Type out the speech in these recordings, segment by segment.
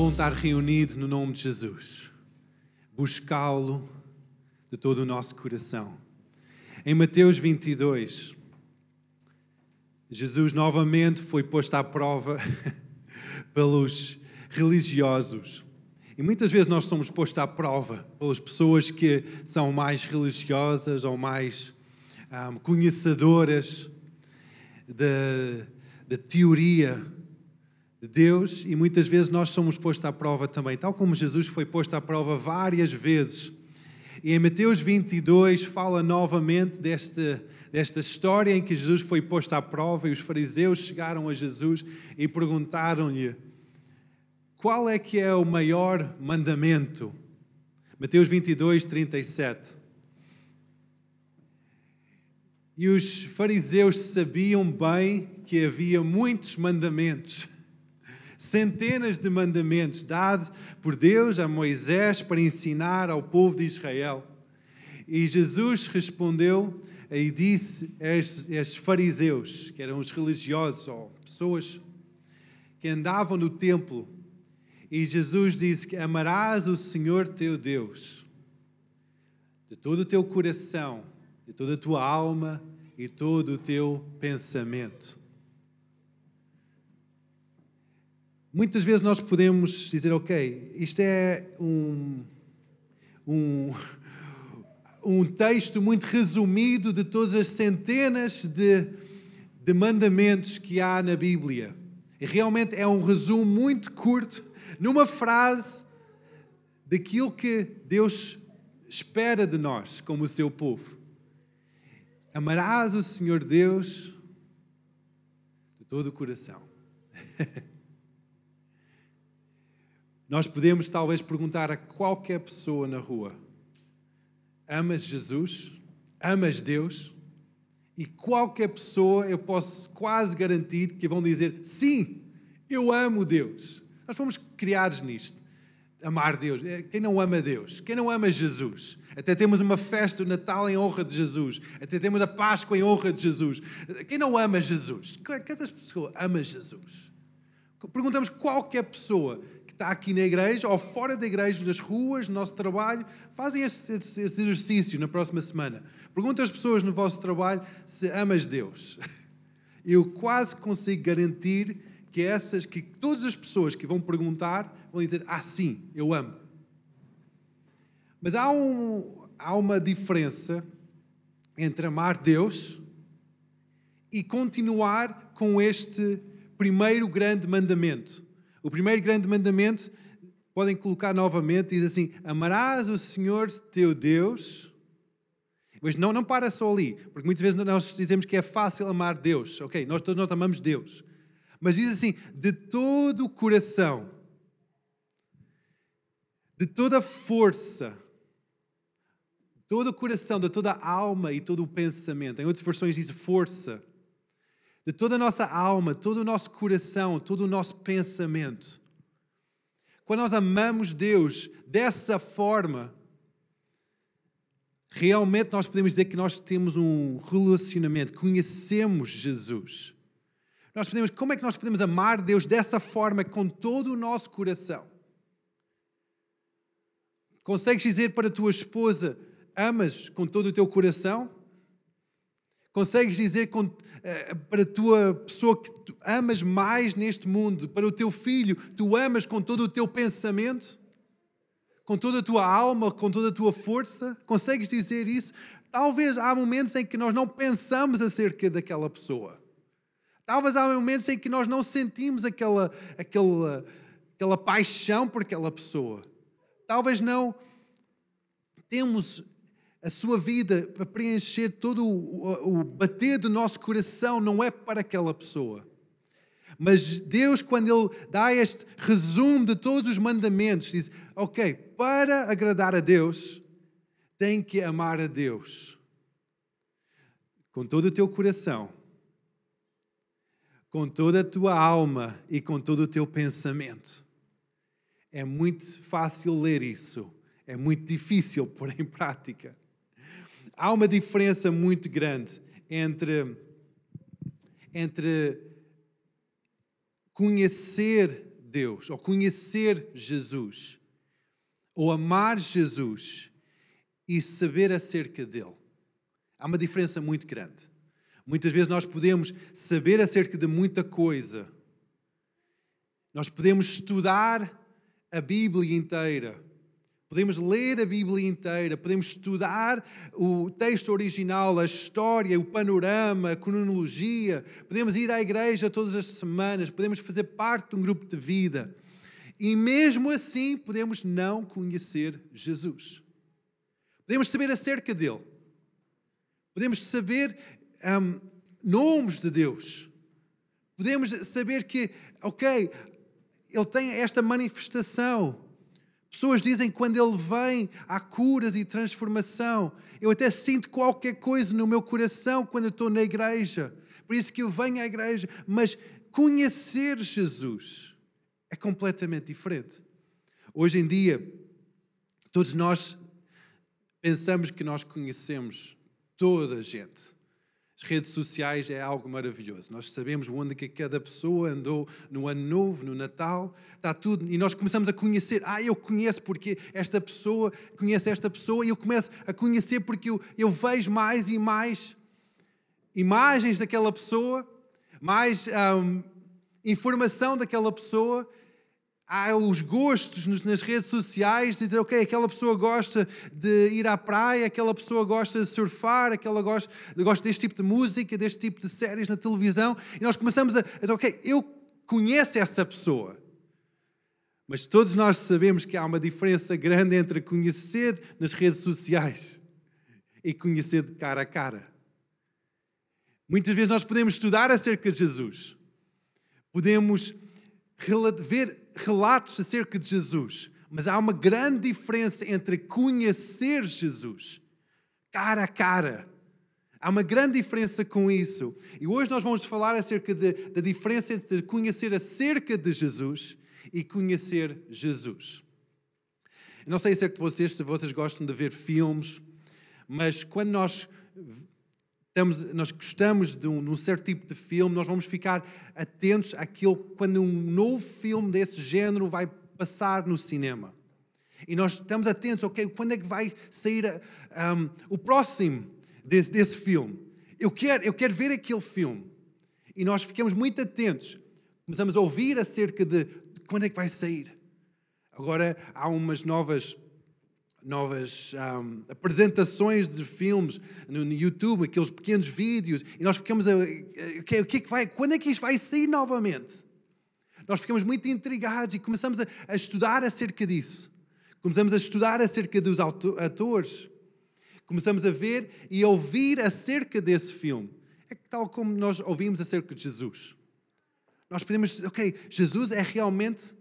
bom estar reunido no nome de Jesus. Buscá-lo de todo o nosso coração. Em Mateus 22, Jesus novamente foi posto à prova pelos religiosos. E muitas vezes nós somos postos à prova pelas pessoas que são mais religiosas ou mais conhecedoras da teoria de Deus, e muitas vezes nós somos postos à prova também, tal como Jesus foi posto à prova várias vezes. E em Mateus 22 fala novamente desta história em que Jesus foi posto à prova e os fariseus chegaram a Jesus e perguntaram-lhe: qual é que é o maior mandamento? Mateus 22, 37. E os fariseus sabiam bem que havia muitos mandamentos, centenas de mandamentos dados por Deus a Moisés para ensinar ao povo de Israel. E Jesus respondeu e disse a estes fariseus, que eram os religiosos ou pessoas que andavam no templo, e Jesus disse que amarás o Senhor teu Deus de todo o teu coração, de toda a tua alma e todo o teu pensamento. Muitas vezes nós podemos dizer, ok, isto é um texto muito resumido de todas as centenas de mandamentos que há na Bíblia. E realmente é um resumo muito curto, numa frase, daquilo que Deus espera de nós, como o seu povo. Amarás o Senhor Deus de todo o coração. Nós podemos talvez perguntar a qualquer pessoa na rua: amas Jesus? Amas Deus? E qualquer pessoa, eu posso quase garantir que vão dizer: sim, eu amo Deus. Nós fomos criados nisto. Amar Deus. Quem não ama Deus? Quem não ama Jesus? Até temos uma festa, o Natal em honra de Jesus. Até temos a Páscoa em honra de Jesus. Quem não ama Jesus? Cada pessoa ama Jesus. Perguntamos qualquer pessoa que está aqui na igreja ou fora da igreja, nas ruas, no nosso trabalho, fazem esse exercício na próxima semana. Pergunta às pessoas no vosso trabalho se amas Deus. Eu quase consigo garantir que todas as pessoas que vão perguntar vão dizer: sim, eu amo. Mas há uma diferença entre amar Deus e continuar com este primeiro grande mandamento. O primeiro grande mandamento, podem colocar novamente, diz assim: amarás o Senhor teu Deus. Mas não para só ali, porque muitas vezes nós dizemos que é fácil amar Deus. Ok, todos nós amamos Deus. Mas diz assim: de todo o coração, de toda a força, de todo o coração, de toda a alma e todo o pensamento. Em outras versões diz força. De toda a nossa alma, todo o nosso coração, todo o nosso pensamento. Quando nós amamos Deus dessa forma, realmente nós podemos dizer que nós temos um relacionamento, conhecemos Jesus. Como é que nós podemos amar Deus dessa forma, com todo o nosso coração? Consegues dizer para a tua esposa: amas com todo o teu coração? Consegues dizer para a tua pessoa que tu amas mais neste mundo, para o teu filho, tu amas com todo o teu pensamento? Com toda a tua alma, com toda a tua força? Consegues dizer isso? Talvez há momentos em que nós não pensamos acerca daquela pessoa. Talvez há momentos em que nós não sentimos aquela paixão por aquela pessoa. Talvez não temos a sua vida para preencher todo o bater do nosso coração, não é para aquela pessoa. Mas Deus, quando Ele dá este resumo de todos os mandamentos, diz: ok, para agradar a Deus, tem que amar a Deus com todo o teu coração, com toda a tua alma e com todo o teu pensamento. É muito fácil ler isso, é muito difícil pôr em prática. Há uma diferença muito grande entre conhecer Deus, ou conhecer Jesus, ou amar Jesus e saber acerca dele. Há uma diferença muito grande. Muitas vezes nós podemos saber acerca de muita coisa. Nós podemos estudar a Bíblia inteira. Podemos ler a Bíblia inteira. Podemos estudar o texto original, a história, o panorama, a cronologia. Podemos ir à igreja todas as semanas. Podemos fazer parte de um grupo de vida. E mesmo assim podemos não conhecer Jesus. Podemos saber acerca dele. Podemos saber nomes de Deus. Podemos saber que, ok, ele tem esta manifestação. Pessoas dizem que quando ele vem há curas e transformação. Eu até sinto qualquer coisa no meu coração quando eu estou na igreja. Por isso que eu venho à igreja. Mas conhecer Jesus é completamente diferente. Hoje em dia, todos nós pensamos que nós conhecemos toda a gente. As redes sociais é algo maravilhoso. Nós sabemos onde que cada pessoa andou no Ano Novo, no Natal, está tudo. E nós começamos a conhecer. Eu conheço porque esta pessoa conhece esta pessoa. E eu começo a conhecer porque eu vejo mais e mais imagens daquela pessoa, mais informação daquela pessoa. Há os gostos nas redes sociais, de dizer, ok, aquela pessoa gosta de ir à praia, aquela pessoa gosta de surfar, aquela gosta deste tipo de música, deste tipo de séries na televisão, e nós começamos a dizer, ok, eu conheço essa pessoa. Mas todos nós sabemos que há uma diferença grande entre conhecer nas redes sociais e conhecer de cara a cara. Muitas vezes nós podemos estudar acerca de Jesus, podemos ver relatos acerca de Jesus, mas há uma grande diferença entre conhecer Jesus cara a cara. Há uma grande diferença com isso. E hoje nós vamos falar acerca da diferença entre conhecer acerca de Jesus e conhecer Jesus. Eu não sei se vocês gostam de ver filmes, mas quando nós gostamos de um certo tipo de filme, nós vamos ficar atentos àquilo quando um novo filme desse género vai passar no cinema. E nós estamos atentos, ok, quando é que vai sair o próximo desse filme? Eu quero ver aquele filme. E nós ficamos muito atentos. Começamos a ouvir acerca de quando é que vai sair. Agora há umas novas apresentações de filmes no YouTube, aqueles pequenos vídeos, e nós ficamos quando é que isto vai sair novamente? Nós ficamos muito intrigados e começamos a estudar acerca disso. Começamos a estudar acerca dos atores. Começamos a ver e a ouvir acerca desse filme. É tal como nós ouvimos acerca de Jesus. Nós podemos dizer, ok, Jesus é realmente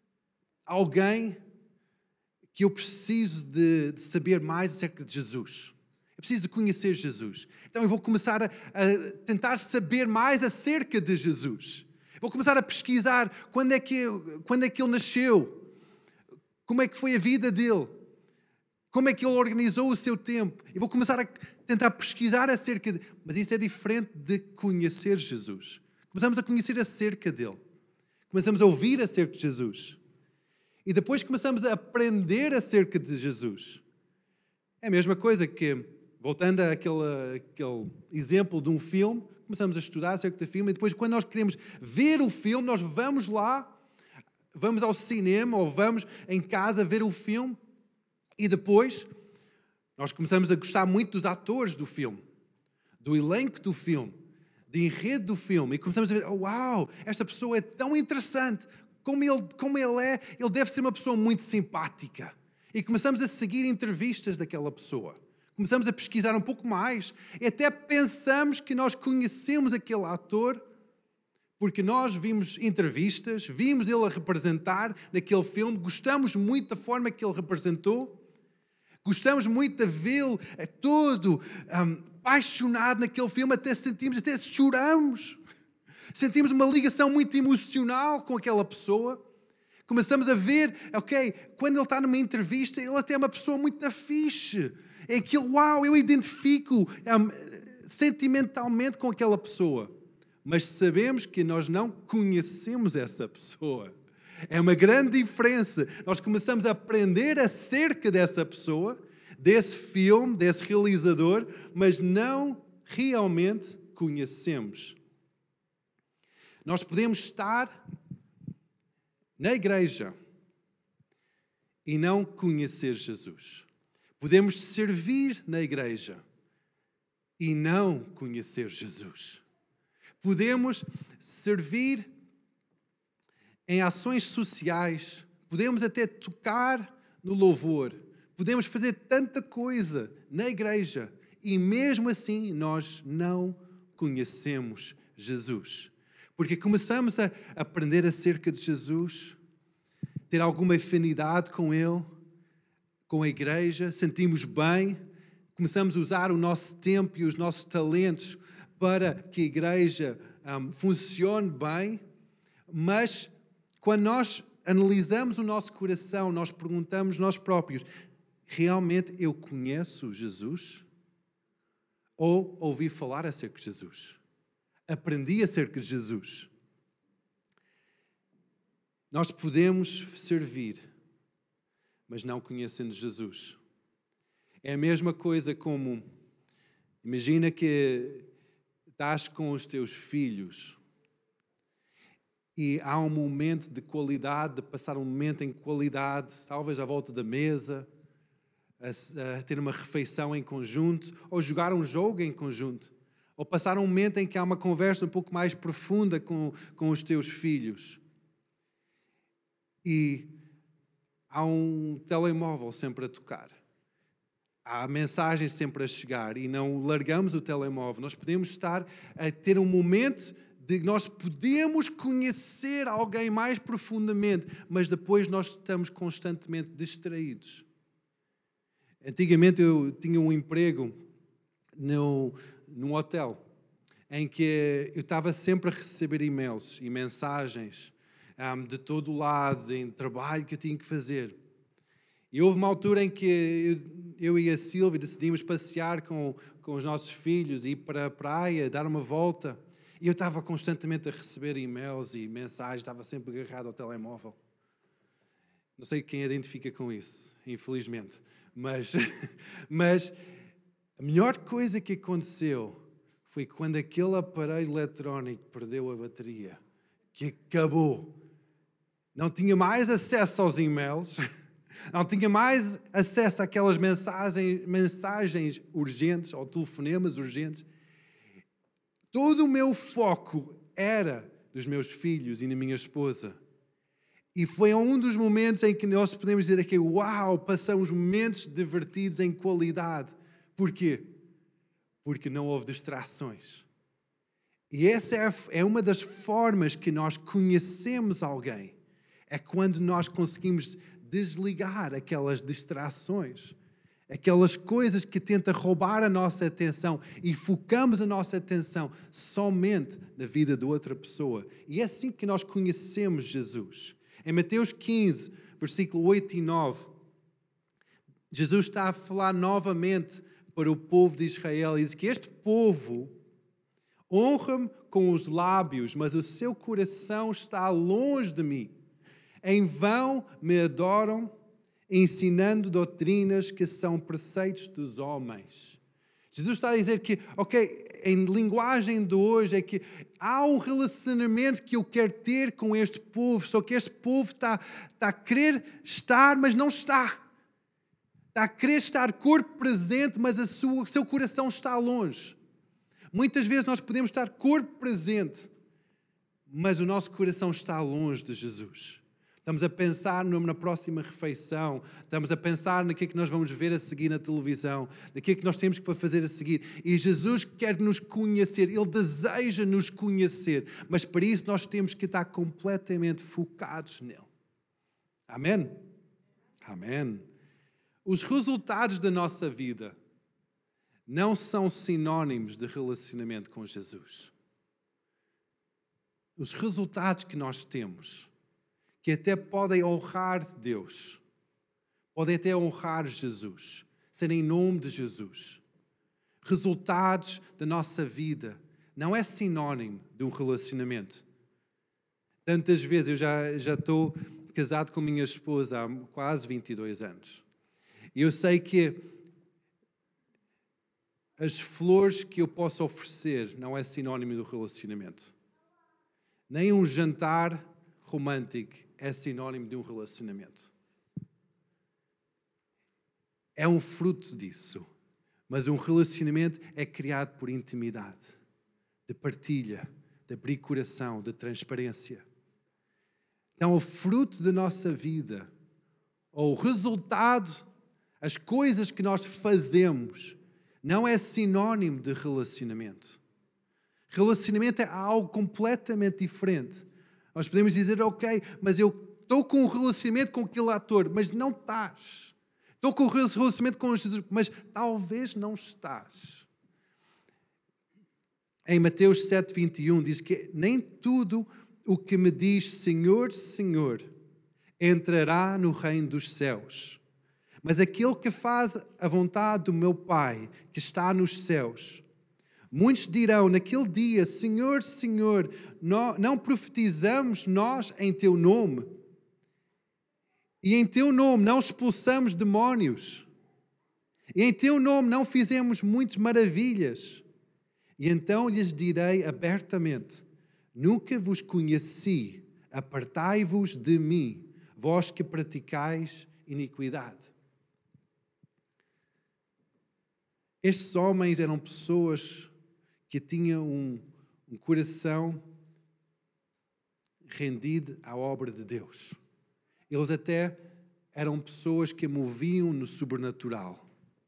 alguém que eu preciso de saber mais acerca de Jesus. Eu preciso de conhecer Jesus. Então eu vou começar a tentar saber mais acerca de Jesus. Vou começar a pesquisar quando é que ele nasceu, como é que foi a vida dele, como é que ele organizou o seu tempo. E vou começar a tentar pesquisar acerca de... Mas isso é diferente de conhecer Jesus. Começamos a conhecer acerca dele. Começamos a ouvir acerca de Jesus. E depois começamos a aprender acerca de Jesus. É a mesma coisa que, voltando àquele exemplo de um filme, começamos a estudar acerca do filme e depois, quando nós queremos ver o filme, nós vamos lá, vamos ao cinema ou vamos em casa ver o filme e depois nós começamos a gostar muito dos atores do filme, do elenco do filme, do enredo do filme e começamos a ver, uau, esta pessoa é tão interessante. Como ele é, ele deve ser uma pessoa muito simpática. E começamos a seguir entrevistas daquela pessoa. Começamos a pesquisar um pouco mais. E até pensamos que nós conhecemos aquele ator porque nós vimos entrevistas, vimos ele a representar naquele filme, gostamos muito da forma que ele representou, gostamos muito de vê-lo todo apaixonado naquele filme, até choramos. Sentimos uma ligação muito emocional com aquela pessoa. Começamos a ver, ok, quando ele está numa entrevista, ele até é uma pessoa muito fixe. É aquilo, uau, eu identifico sentimentalmente com aquela pessoa. Mas sabemos que nós não conhecemos essa pessoa. É uma grande diferença. Nós começamos a aprender acerca dessa pessoa, desse filme, desse realizador, mas não realmente conhecemos. Nós podemos estar na igreja e não conhecer Jesus. Podemos servir na igreja e não conhecer Jesus. Podemos servir em ações sociais, podemos até tocar no louvor, podemos fazer tanta coisa na igreja e mesmo assim nós não conhecemos Jesus. Porque começamos a aprender acerca de Jesus, ter alguma afinidade com Ele, com a igreja, sentimos bem, começamos a usar o nosso tempo e os nossos talentos para que a igreja funcione bem, mas quando nós analisamos o nosso coração, nós perguntamos nós próprios, realmente eu conheço Jesus? Ou ouvi falar acerca de Jesus? Aprendi acerca de Jesus? Nós podemos servir, mas não conhecendo Jesus. É a mesma coisa como, imagina que estás com os teus filhos e há um momento de qualidade, de passar um momento em qualidade, talvez à volta da mesa, a ter uma refeição em conjunto, ou jogar um jogo em conjunto, ou passar um momento em que há uma conversa um pouco mais profunda com os teus filhos. E há um telemóvel sempre a tocar. Há mensagens sempre a chegar e não largamos o telemóvel. Nós podemos estar a ter um momento de nós podemos conhecer alguém mais profundamente, mas depois nós estamos constantemente distraídos. Antigamente eu tinha um emprego num hotel em que eu estava sempre a receber e-mails e mensagens de todo o lado, em trabalho que eu tinha que fazer. E houve uma altura em que eu e a Silvia decidimos passear com os nossos filhos, ir para a praia, dar uma volta. E eu estava constantemente a receber e-mails e mensagens, estava sempre agarrado ao telemóvel. Não sei quem identifica com isso, infelizmente. Mas a melhor coisa que aconteceu foi quando aquele aparelho eletrónico perdeu a bateria, que acabou. Não tinha mais acesso aos e-mails, não tinha mais acesso àquelas mensagens urgentes ou telefonemas urgentes. Todo o meu foco era dos meus filhos e na minha esposa. E foi um dos momentos em que nós podemos dizer aqui, uau, passamos momentos divertidos em qualidade. Porquê? Porque não houve distrações. E essa é uma das formas que nós conhecemos alguém. É quando nós conseguimos desligar aquelas distrações, aquelas coisas que tentam roubar a nossa atenção e focamos a nossa atenção somente na vida de outra pessoa. E é assim que nós conhecemos Jesus. Em Mateus 15, versículo 8 e 9, Jesus está a falar novamente para o povo de Israel e diz que este povo honra-me com os lábios, mas o seu coração está longe de mim. Em vão me adoram, ensinando doutrinas que são preceitos dos homens. Jesus está a dizer que, em linguagem de hoje, é que há um relacionamento que eu quero ter com este povo, só que este povo está a querer estar, mas não está. Está a querer estar corpo presente, mas o seu coração está longe. Muitas vezes nós podemos estar corpo presente, mas o nosso coração está longe de Jesus. Estamos a pensar na próxima refeição, estamos a pensar naquilo que nós vamos ver a seguir na televisão, naquilo que nós temos para fazer a seguir. E Jesus quer nos conhecer, Ele deseja nos conhecer, mas para isso nós temos que estar completamente focados nele. Amém? Amém. Os resultados da nossa vida não são sinónimos de relacionamento com Jesus. Os resultados que nós temos, que até podem honrar Deus, podem até honrar Jesus, ser em nome de Jesus. Resultados da nossa vida não é sinónimo de um relacionamento. Tantas vezes, eu já estou casado com a minha esposa há quase 22 anos. E eu sei que as flores que eu posso oferecer não é sinónimo do relacionamento. Nem um jantar romântico é sinónimo de um relacionamento. É um fruto disso. Mas um relacionamento é criado por intimidade, de partilha, de abrir coração, de transparência. Então, o fruto da nossa vida, ou o resultado, as coisas que nós fazemos, não é sinónimo de relacionamento. Relacionamento é algo completamente diferente. Nós podemos dizer, ok, mas eu estou com um relacionamento com aquele ator, mas não estás. Estou com um relacionamento com Jesus, mas talvez não estás. Em Mateus 7,21 diz que nem tudo o que me diz Senhor, Senhor, entrará no reino dos céus. Mas aquele que faz a vontade do meu Pai, que está nos céus. Muitos dirão naquele dia, Senhor, Senhor, não profetizamos nós em teu nome? E em teu nome não expulsamos demónios? E em teu nome não fizemos muitas maravilhas? E então lhes direi abertamente, nunca vos conheci, apartai-vos de mim, vós que praticais iniquidade. Estes homens eram pessoas que tinham um coração rendido à obra de Deus. Eles até eram pessoas que moviam no sobrenatural.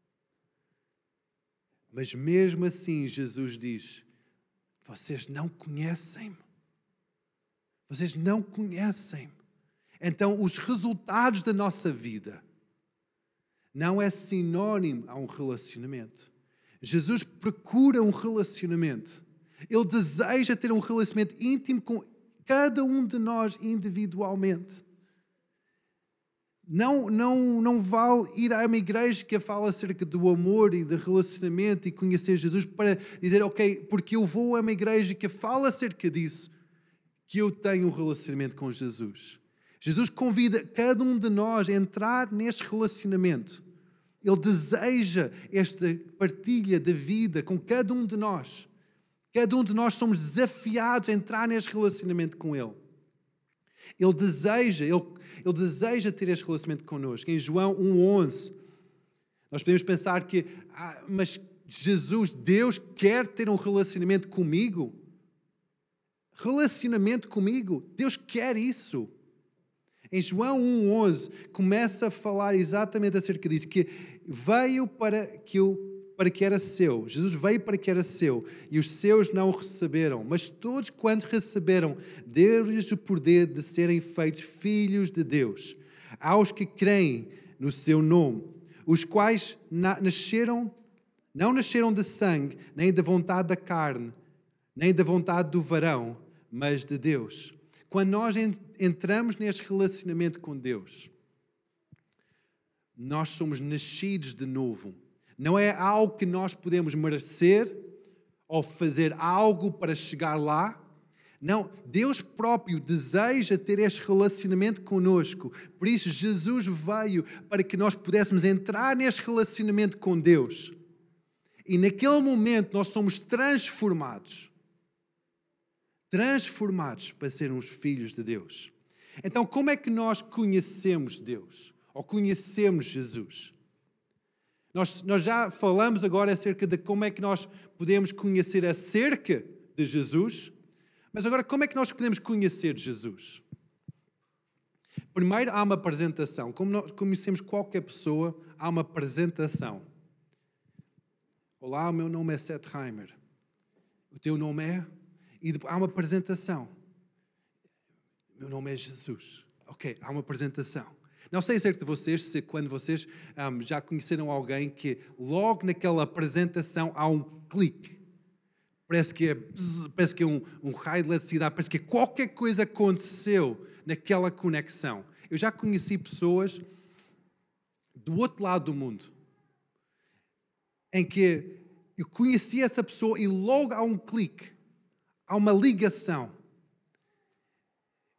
Mas mesmo assim Jesus diz, vocês não conhecem-me. Vocês não conhecem-me. Então os resultados da nossa vida não é sinónimo a um relacionamento. Jesus procura um relacionamento. Ele deseja ter um relacionamento íntimo com cada um de nós individualmente. Não vale ir a uma igreja que fala acerca do amor e do relacionamento e conhecer Jesus para dizer, ok, porque eu vou a uma igreja que fala acerca disso, que eu tenho um relacionamento com Jesus. Jesus convida cada um de nós a entrar neste relacionamento. Ele deseja esta partilha de vida com cada um de nós. Cada um de nós somos desafiados a entrar neste relacionamento com Ele. Ele deseja ter este relacionamento connosco. Em João 1,11, nós podemos pensar que, mas Jesus, Deus quer ter um relacionamento comigo? Relacionamento comigo? Deus quer isso. Em João 1,11 começa a falar exatamente acerca disso, que veio para que era seu. Jesus veio para que era seu e os seus não o receberam. Mas todos quantos receberam, deu-lhes o poder de serem feitos filhos de Deus. Aos que creem no seu nome, os quais não nasceram de sangue, nem da vontade da carne, nem da vontade do varão, mas de Deus. Quando nós entramos neste relacionamento com Deus, nós somos nascidos de novo. Não é algo que nós podemos merecer ou fazer algo para chegar lá. Não, Deus próprio deseja ter este relacionamento conosco. Por isso, Jesus veio para que nós pudéssemos entrar neste relacionamento com Deus. E naquele momento nós somos transformados para sermos filhos de Deus. Então, como é que nós conhecemos Deus? Ou conhecemos Jesus? Nós já falamos agora acerca de como é que nós podemos conhecer acerca de Jesus, mas agora como é que nós podemos conhecer Jesus? Primeiro há uma apresentação. Como nós conhecemos qualquer pessoa, há uma apresentação. Olá, o meu nome é Seth Heimer. O teu nome é? E depois há uma apresentação. Meu nome é Jesus. Ok, há uma apresentação. Não sei acerca de vocês, se quando vocês já conheceram alguém que logo naquela apresentação há um clique. Parece que é um raio de eletricidade, parece que qualquer coisa aconteceu naquela conexão. Eu já conheci pessoas do outro lado do mundo, em que eu conheci essa pessoa e logo há um clique, há uma ligação.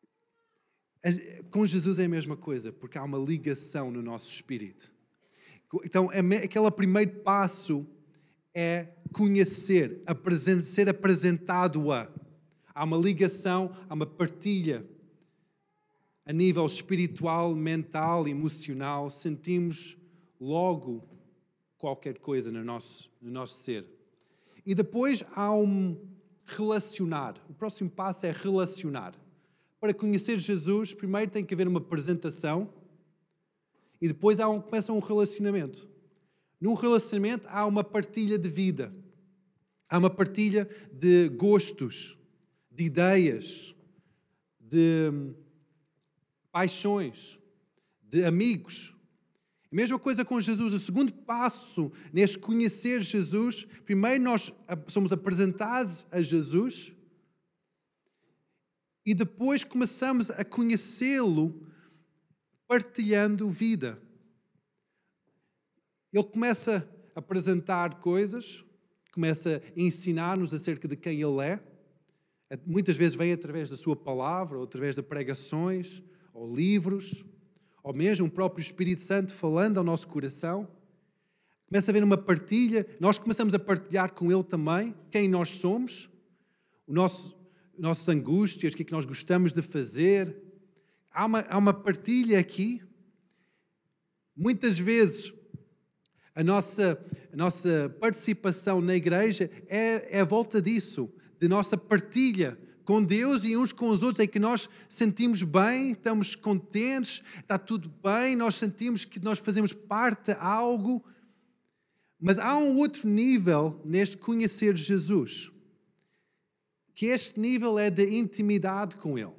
Com Jesus é a mesma coisa, porque há uma ligação no nosso espírito. Então, aquele primeiro passo é conhecer, ser apresentado a. Há uma ligação, há uma partilha a nível espiritual, mental, emocional. Sentimos logo qualquer coisa no nosso ser. E depois há relacionar. O próximo passo é relacionar. Para conhecer Jesus, primeiro tem que haver uma apresentação e depois começa um relacionamento. Num relacionamento há uma partilha de vida. Há uma partilha de gostos, de ideias, de paixões, de amigos. A mesma coisa com Jesus. O segundo passo neste conhecer Jesus, primeiro nós somos apresentados a Jesus e depois começamos a conhecê-lo partilhando vida. Ele começa a apresentar coisas, começa a ensinar-nos acerca de quem Ele é. Muitas vezes vem através da sua palavra, ou através de pregações, ou livros, ou mesmo o próprio Espírito Santo falando ao nosso coração. Começa a haver uma partilha, nós começamos a partilhar com Ele também quem nós somos, nossas angústias, o que é que nós gostamos de fazer. Há uma partilha aqui. Muitas vezes a nossa participação na igreja é à volta disso, de nossa partilha com Deus e uns com os outros, em que nós sentimos bem, estamos contentes, está tudo bem, nós sentimos que nós fazemos parte de algo. Mas há um outro nível neste conhecer Jesus, que este nível é de intimidade com Ele.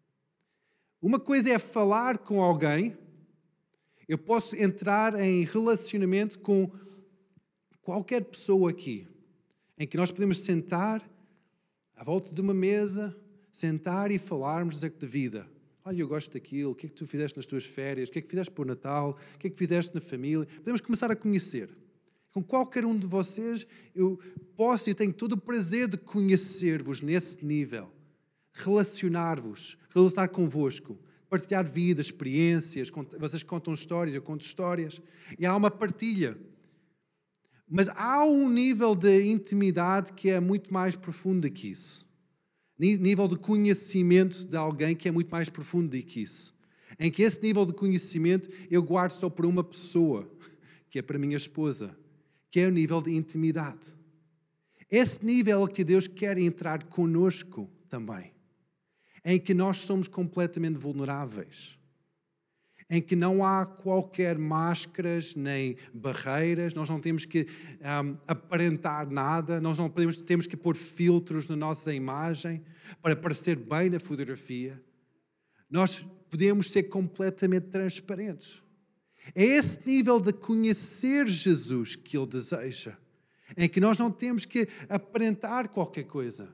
Uma coisa é falar com alguém. Eu posso entrar em relacionamento com qualquer pessoa aqui, em que nós podemos sentar à volta de uma mesa, sentar e falarmos de vida. Olha, eu gosto daquilo, o que é que tu fizeste nas tuas férias, o que é que fizeste para o Natal, o que é que fizeste na família. Podemos começar a conhecer. Com qualquer um de vocês, eu posso e tenho todo o prazer de conhecer-vos nesse nível. Relacionar-vos, relacionar convosco. Partilhar vidas, experiências, vocês contam histórias, eu conto histórias, e há uma partilha. Mas há um nível de intimidade que é muito mais profundo que isso. Nível de conhecimento de alguém que é muito mais profundo que isso. Em que esse nível de conhecimento eu guardo só para uma pessoa, que é para a minha esposa, que é o nível de intimidade. Esse nível que Deus quer entrar conosco também. Em que nós somos completamente vulneráveis, em que não há qualquer máscaras nem barreiras, nós não temos que aparentar nada, nós não temos que pôr filtros na nossa imagem para parecer bem na fotografia. Nós podemos ser completamente transparentes. É esse nível de conhecer Jesus que Ele deseja, em que nós não temos que aparentar qualquer coisa.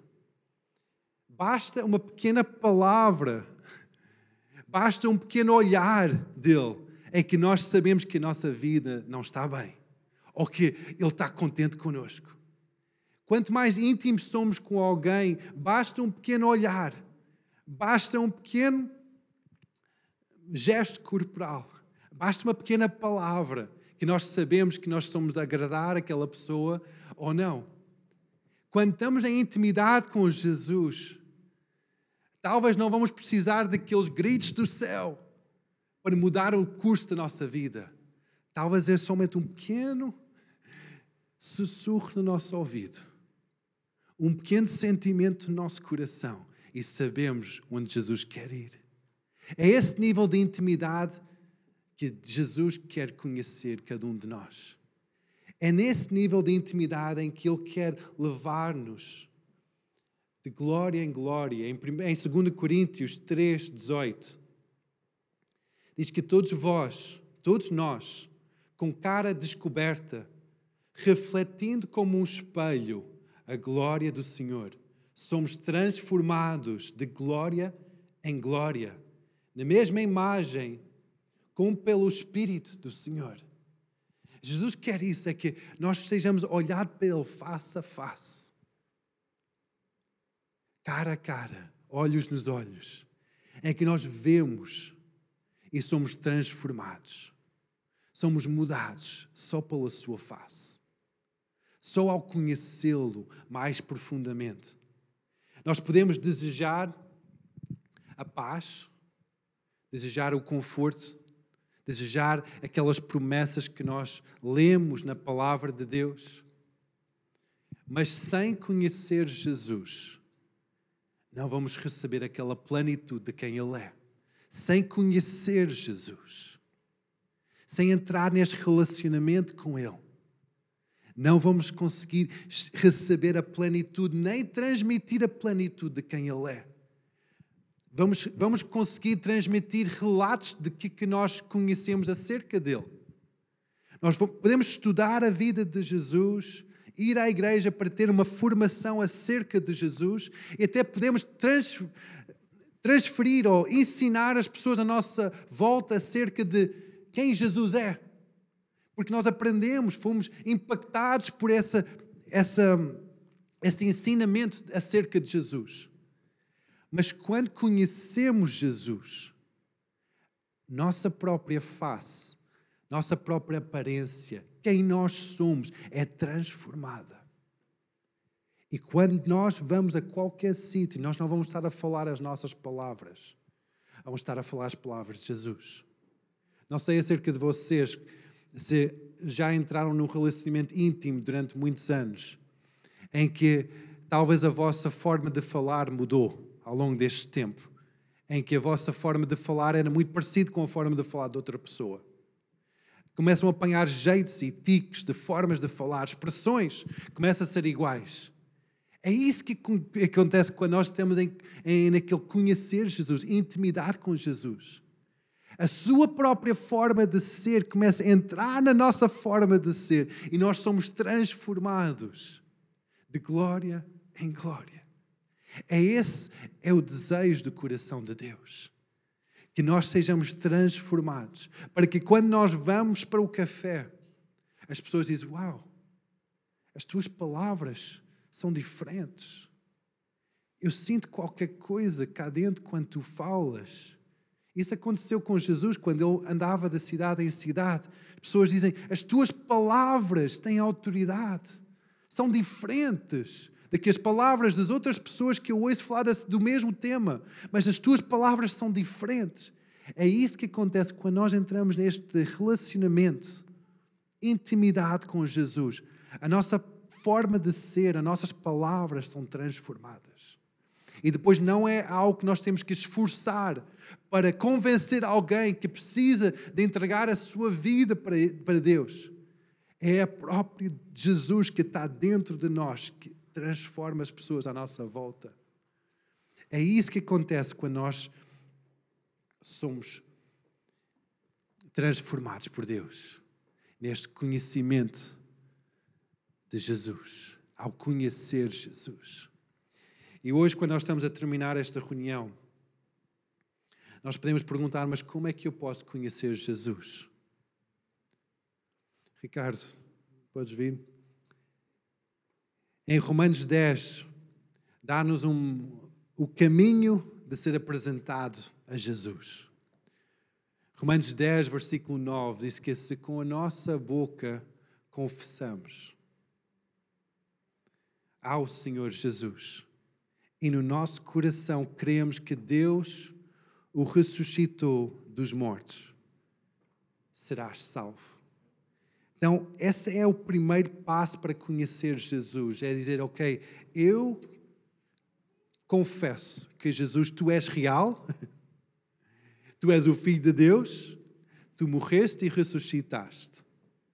Basta uma pequena palavra, basta um pequeno olhar dele, em que nós sabemos que a nossa vida não está bem, ou que ele está contente connosco. Quanto mais íntimos somos com alguém, basta um pequeno olhar, basta um pequeno gesto corporal, basta uma pequena palavra, que nós sabemos que nós estamos a agradar aquela pessoa ou não. Quando estamos em intimidade com Jesus, talvez não vamos precisar daqueles gritos do céu para mudar o curso da nossa vida. Talvez é somente um pequeno sussurro no nosso ouvido. Um pequeno sentimento no nosso coração. E sabemos onde Jesus quer ir. É esse nível de intimidade que Jesus quer conhecer cada um de nós. É nesse nível de intimidade em que Ele quer levar-nos de glória em glória. Em 2 Coríntios 3:18, diz que todos nós, com cara descoberta, refletindo como um espelho a glória do Senhor, somos transformados de glória em glória, na mesma imagem, como pelo Espírito do Senhor. Jesus quer isso, é que nós estejamos a olhar para Ele face a face, cara a cara, olhos nos olhos, em que nós vemos e somos transformados. Somos mudados só pela sua face. Só ao conhecê-lo mais profundamente. Nós podemos desejar a paz, desejar o conforto, desejar aquelas promessas que nós lemos na palavra de Deus. Mas sem conhecer Jesus, não vamos receber aquela plenitude de quem Ele é. Sem conhecer Jesus, sem entrar neste relacionamento com Ele, não vamos conseguir receber a plenitude, nem transmitir a plenitude de quem Ele é. Vamos conseguir transmitir relatos de que nós conhecemos acerca dele. Nós podemos estudar a vida de Jesus, ir à igreja para ter uma formação acerca de Jesus e até podemos transferir ou ensinar as pessoas à nossa volta acerca de quem Jesus é. Porque nós aprendemos, fomos impactados por esse ensinamento acerca de Jesus. Mas quando conhecemos Jesus, nossa própria face, nossa própria aparência, quem nós somos, é transformada. E quando nós vamos a qualquer sítio, nós não vamos estar a falar as nossas palavras. Vamos estar a falar as palavras de Jesus. Não sei acerca de vocês, se já entraram num relacionamento íntimo durante muitos anos, em que talvez a vossa forma de falar mudou ao longo deste tempo, em que a vossa forma de falar era muito parecida com a forma de falar de outra pessoa. Começam a apanhar jeitos e tiques de formas de falar, expressões, começam a ser iguais. É isso que acontece quando nós estamos naquele conhecer Jesus, intimidar com Jesus. A sua própria forma de ser começa a entrar na nossa forma de ser e nós somos transformados de glória em glória. Esse é o desejo do coração de Deus. Que nós sejamos transformados. Para que quando nós vamos para o café, as pessoas dizem, uau, as tuas palavras são diferentes. Eu sinto qualquer coisa cá dentro quando tu falas. Isso aconteceu com Jesus quando ele andava de cidade em cidade. As pessoas dizem, as tuas palavras têm autoridade. São diferentes do que as palavras das outras pessoas que eu ouço falar do mesmo tema. Mas as tuas palavras são diferentes. É isso que acontece quando nós entramos neste relacionamento, intimidade com Jesus. A nossa forma de ser, as nossas palavras são transformadas. E depois não é algo que nós temos que esforçar para convencer alguém que precisa de entregar a sua vida para Deus. É a própria Jesus que está dentro de nós, que transforma as pessoas à nossa volta. É isso que acontece quando nós somos transformados por Deus. Neste conhecimento de Jesus. Ao conhecer Jesus. E hoje, quando nós estamos a terminar esta reunião, nós podemos perguntar, mas como é que eu posso conhecer Jesus? Ricardo, podes vir? Em Romanos 10, dá-nos o caminho de ser apresentado a Jesus. Romanos 10, versículo 9, diz que se com a nossa boca confessamos ao Senhor Jesus e no nosso coração cremos que Deus o ressuscitou dos mortos, serás salvo. Então, esse é o primeiro passo para conhecer Jesus. É dizer, ok, eu confesso que Jesus, tu és real, tu és o Filho de Deus, tu morreste e ressuscitaste.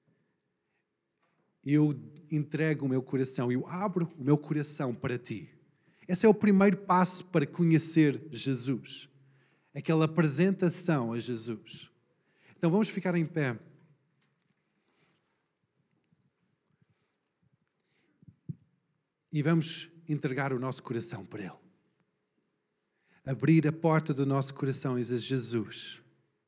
Eu entrego o meu coração, eu abro o meu coração para ti. Esse é o primeiro passo para conhecer Jesus. Aquela apresentação a Jesus. Então vamos ficar em pé. E vamos entregar o nosso coração para Ele. Abrir a porta do nosso coração e dizer, Jesus,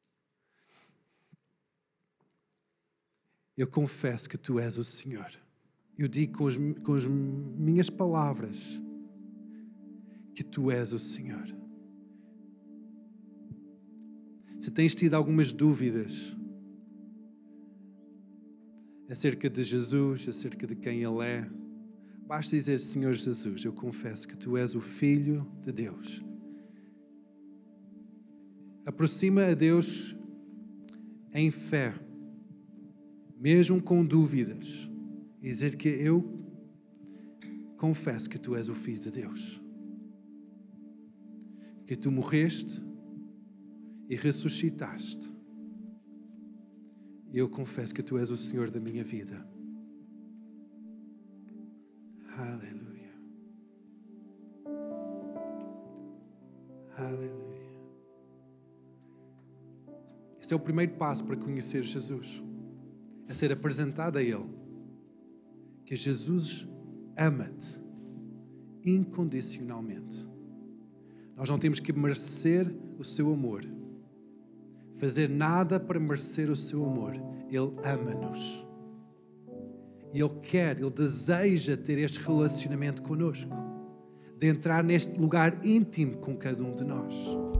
eu confesso que Tu és o Senhor. Eu digo com as minhas palavras que Tu és o Senhor. Se tens tido algumas dúvidas acerca de Jesus, acerca de quem Ele é, basta dizer: Senhor Jesus, eu confesso que Tu és o Filho de Deus. Aproxima a Deus em fé, mesmo com dúvidas, e dizer que eu confesso que Tu és o Filho de Deus, que Tu morreste e ressuscitaste, e eu confesso que Tu és o Senhor da minha vida. Aleluia. Aleluia. Esse é o primeiro passo para conhecer Jesus. É ser apresentado a Ele. Que Jesus ama-te incondicionalmente. Nós não temos que merecer o seu amor. Fazer nada para merecer o seu amor. Ele ama-nos. E Ele deseja ter este relacionamento conosco. De entrar neste lugar íntimo com cada um de nós.